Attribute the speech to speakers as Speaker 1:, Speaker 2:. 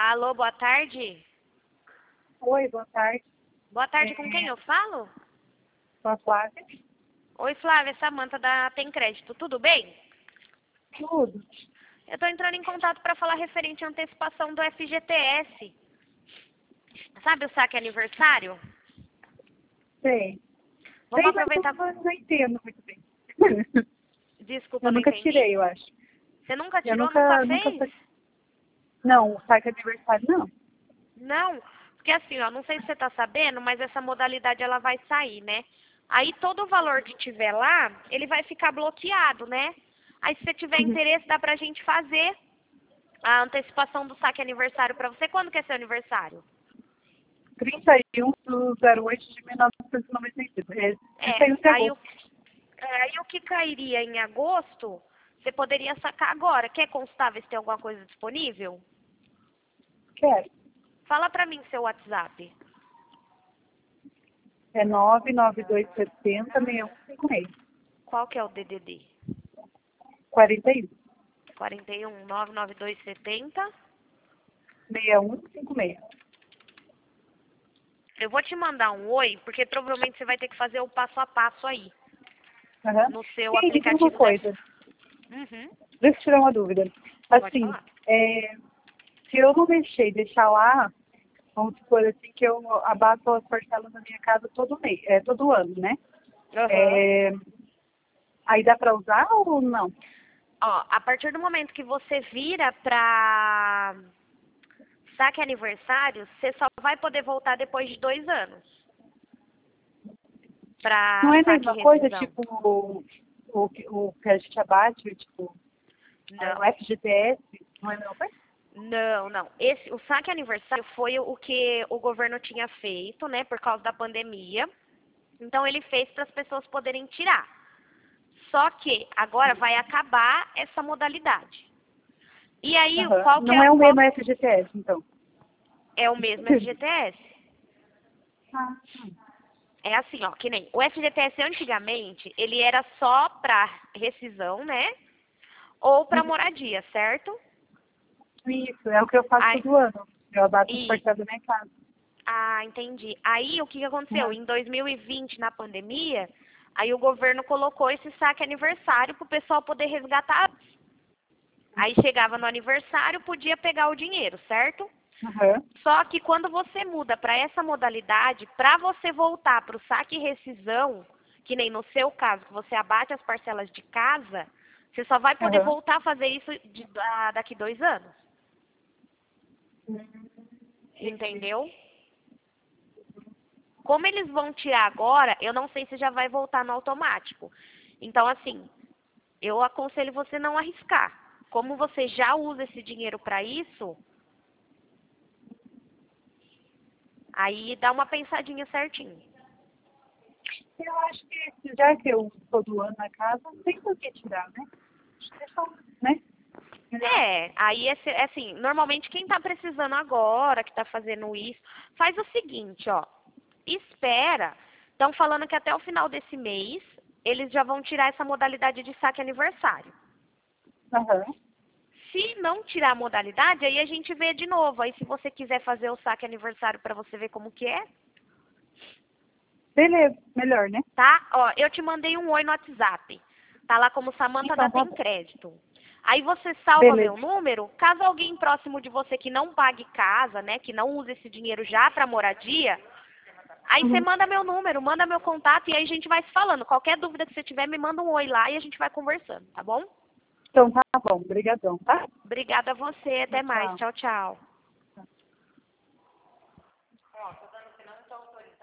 Speaker 1: Alô, boa tarde.
Speaker 2: Oi, boa tarde.
Speaker 1: Boa tarde, com quem eu falo?
Speaker 2: Sou a Flávia.
Speaker 1: Oi, Flávia, Samanta da Tem Crédito, tudo bem?
Speaker 2: Tudo.
Speaker 1: Eu estou entrando em contato para falar referente à antecipação do FGTS. Sabe o saque aniversário?
Speaker 2: Sei.
Speaker 1: Vamos
Speaker 2: Sei,
Speaker 1: aproveitar...
Speaker 2: mas não entendo muito bem.
Speaker 1: Desculpa,
Speaker 2: Eu
Speaker 1: não
Speaker 2: nunca
Speaker 1: entendi.
Speaker 2: tirei, eu acho.
Speaker 1: Você nunca
Speaker 2: Eu
Speaker 1: tirou, nunca
Speaker 2: nunca...
Speaker 1: fez?
Speaker 2: Não, o saque aniversário não.
Speaker 1: Não, porque assim, ó, não sei se você está sabendo, mas essa modalidade ela vai sair, né? Aí todo o valor que tiver lá, ele vai ficar bloqueado, né? Aí se você tiver interesse, dá pra gente fazer a antecipação do saque aniversário pra você. Quando que é seu aniversário?
Speaker 2: 31 do 08 de 1995. É 31 de
Speaker 1: Aí
Speaker 2: agosto.
Speaker 1: aí o que cairia em agosto, você poderia sacar agora. Quer constar ver se tem alguma coisa disponível?
Speaker 2: Quero.
Speaker 1: Fala pra mim seu WhatsApp.
Speaker 2: É 99270-6156.
Speaker 1: Qual que é o DDD?
Speaker 2: 41.
Speaker 1: 41 99270.
Speaker 2: 6156.
Speaker 1: Eu vou te mandar um oi, porque provavelmente você vai ter que fazer o passo a passo aí,
Speaker 2: Aham.
Speaker 1: no seu
Speaker 2: E me diga uma
Speaker 1: aplicativo da...
Speaker 2: coisa.
Speaker 1: Uhum,
Speaker 2: Deixa eu tirar uma dúvida.
Speaker 1: pode
Speaker 2: Assim,
Speaker 1: falar.
Speaker 2: se eu não mexer e deixar lá, vamos supor assim que eu abato as parcelas da minha casa todo mês, todo ano, né?
Speaker 1: Aham.
Speaker 2: É, aí dá para usar ou não?
Speaker 1: Ó, a partir do momento que você vira pra saque aniversário, você só vai poder voltar depois de 2 anos
Speaker 2: Não
Speaker 1: pra
Speaker 2: é a
Speaker 1: saque e
Speaker 2: mesma coisa,
Speaker 1: rescisão.
Speaker 2: tipo, o que a gente abate, tipo, o
Speaker 1: Não.
Speaker 2: FGTS, não é a mesma coisa?
Speaker 1: Não, não. O saque aniversário foi o que o governo tinha feito, né, por causa da pandemia. Então ele fez para as pessoas poderem tirar. Só que agora vai acabar essa modalidade. E aí,
Speaker 2: Aham.
Speaker 1: qual que
Speaker 2: Não
Speaker 1: é,
Speaker 2: é o
Speaker 1: qual
Speaker 2: mesmo FGTS, então.
Speaker 1: é o mesmo FGTS?
Speaker 2: Ah,
Speaker 1: É assim, ó, que nem o FGTS antigamente, ele era só para rescisão, né? Ou para moradia, certo?
Speaker 2: isso, é o que eu faço
Speaker 1: Ai,
Speaker 2: todo ano. Eu abato as
Speaker 1: e,
Speaker 2: parcelas da minha casa.
Speaker 1: entendi. Aí o que que aconteceu?
Speaker 2: Aham.
Speaker 1: Em 2020, na pandemia, aí o governo colocou esse saque aniversário para o pessoal poder resgatar. Aí chegava no aniversário, podia pegar o dinheiro, certo?
Speaker 2: Aham.
Speaker 1: Só que quando você muda para essa modalidade, para você voltar para o saque e rescisão, que nem no seu caso, que você abate as parcelas de casa, você só vai poder
Speaker 2: Aham.
Speaker 1: voltar a fazer isso daqui 2 anos. Entendeu? Como eles vão tirar agora, eu não sei se já vai voltar no automático. Então, assim, eu aconselho você não arriscar. Como você já usa esse dinheiro para isso, aí dá uma pensadinha certinho.
Speaker 2: Eu acho que já que eu todo ano na casa, não tem por que tirar, né? Deixa eu, né? Melhor.
Speaker 1: Aí é assim, normalmente quem tá precisando agora, que tá fazendo isso, faz o seguinte, ó, espera. Estão falando que até o final desse mês, eles já vão tirar essa modalidade de saque aniversário.
Speaker 2: Aham.
Speaker 1: Se não tirar a modalidade, aí a gente vê de novo. Aí se você quiser fazer o saque aniversário para você ver como que é,
Speaker 2: Beleza, melhor, né?
Speaker 1: tá? Ó, eu te mandei um oi no WhatsApp. Tá lá como Samanta da
Speaker 2: Então tá
Speaker 1: Tem
Speaker 2: bom.
Speaker 1: Crédito. Aí você salva
Speaker 2: Beleza.
Speaker 1: meu número, caso alguém próximo de você que não pague casa, né, que não use esse dinheiro já para moradia, aí você
Speaker 2: Uhum.
Speaker 1: manda meu número, manda meu contato e aí a gente vai se falando. Qualquer dúvida que você tiver, me manda um oi lá e a gente vai conversando, tá bom?
Speaker 2: Então tá bom. Obrigadão, tá?
Speaker 1: Obrigada a você, até mais.
Speaker 2: Tchau.
Speaker 1: Tchau, tchau.